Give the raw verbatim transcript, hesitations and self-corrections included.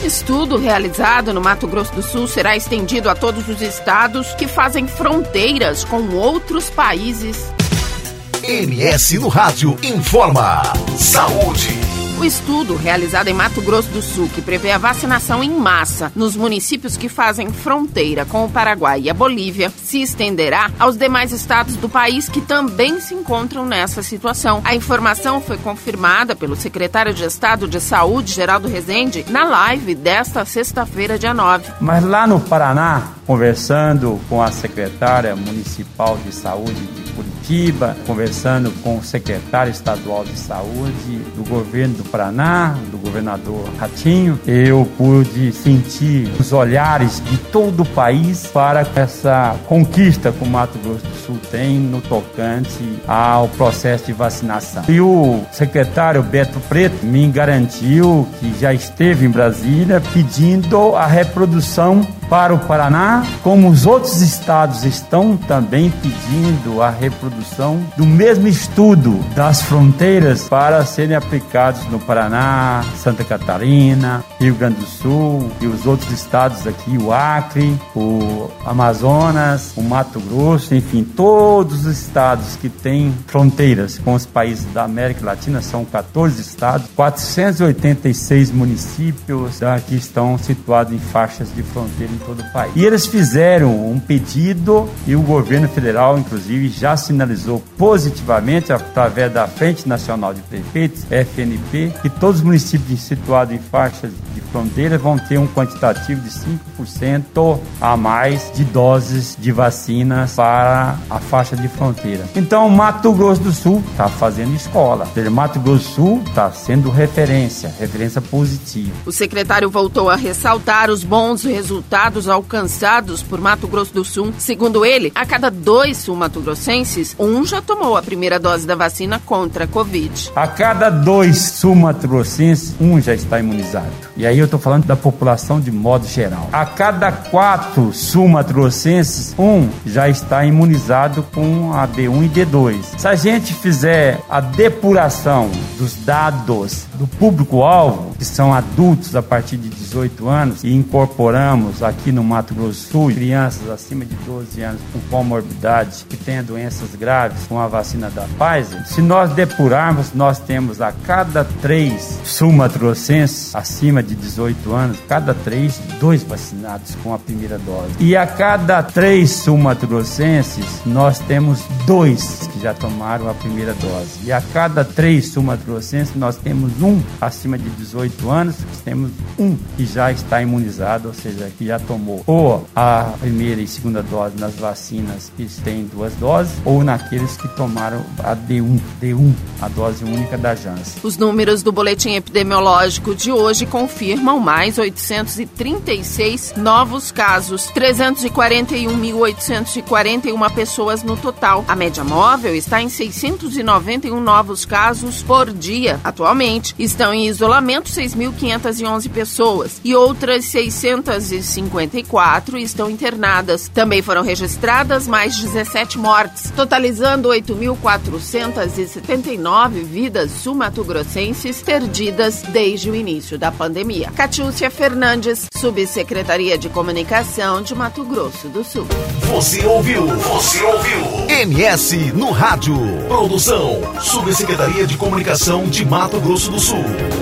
Estudo realizado no Mato Grosso do Sul será estendido a todos os estados que fazem fronteiras com outros países. M S no Rádio informa. Saúde. O estudo realizado em Mato Grosso do Sul, que prevê a vacinação em massa nos municípios que fazem fronteira com o Paraguai e a Bolívia, se estenderá aos demais estados do país que também se encontram nessa situação. A informação foi confirmada pelo secretário de Estado de Saúde, Geraldo Rezende, na live desta sexta-feira, dia nove. Mas lá no Paraná, conversando com a secretária municipal de saúde de Curitiba, conversando com o secretário estadual de saúde do governo do Paraná, do governador Ratinho, eu pude sentir os olhares de todo o país para essa conquista que o Mato Grosso do Sul tem no tocante ao processo de vacinação. E o secretário Beto Preto me garantiu que já esteve em Brasília pedindo a reprodução para o Paraná, como os outros estados estão também pedindo a reprodução do mesmo estudo das fronteiras para serem aplicados no Paraná, Santa Catarina, Rio Grande do Sul e os outros estados aqui, o Acre, o Amazonas, o Mato Grosso, enfim, todos os estados que têm fronteiras com os países da América Latina, são quatorze estados, quatrocentos e oitenta e seis municípios que estão situados em faixas de fronteira em todo o país. E eles fizeram um pedido e o governo federal, inclusive, já sinalizou positivamente, através da Frente Nacional de Prefeitos, F N P, que todos os municípios situados em faixas de fronteira vão ter um quantitativo de cinco por cento a mais de doses de vacinas para a faixa de fronteira. Então, Mato Grosso do Sul está fazendo escola. Ou seja, Mato Grosso do Sul está sendo referência, referência positiva. O secretário voltou a ressaltar os bons resultados alcançados por Mato Grosso do Sul. Segundo ele, a cada dois sul-mato-grossenses, um já tomou a primeira dose da vacina contra a Covid. A cada dois sul-mato-grossenses, um já está imunizado. E aí eu estou falando da população de modo geral. A cada quatro sul-mato-grossenses, um já está imunizado com a D um e D dois. Se a gente fizer a depuração dos dados do público-alvo, que são adultos a partir de dezoito anos, e incorporamos aqui no Mato Grosso do Sul crianças acima de doze anos com comorbidade, que tenham doenças graves com a vacina da Pfizer, se nós depurarmos, nós temos a cada três sul-mato-grossenses acima de dezoito anos, cada três, dois vacinados com a primeira dose. E a cada três sul-mato-grossenses, nós temos dois que já tomaram a primeira dose. E a cada três sul-mato-grossenses, nós temos um acima de dezoito anos, temos um que já está imunizado, ou seja, que já tomou ou a primeira e segunda dose nas vacinas que têm duas doses, ou naqueles que tomaram a D um, D um, a dose única da Janssen. Os números do boletim epidemiológico de hoje confirmam mais oitocentos e trinta e seis novos casos, trezentos e quarenta e um mil oitocentos e quarenta e uma pessoas no total. A média móvel está em seiscentos e noventa e um novos casos por dia. Atualmente, estão em isolamento seis mil quinhentas e onze pessoas e outras seiscentas e cinquenta e quatro estão internadas. Também foram registradas mais dezessete mortes, totalizando oito mil quatrocentas e setenta e nove vidas sul-mato-grossenses perdidas desde o início da pandemia. Catiúcia Fernandes, Subsecretaria de Comunicação de Mato Grosso do Sul. Você ouviu? Você ouviu? M S no Rádio. Produção, Subsecretaria de Comunicação de Mato Grosso do Sul.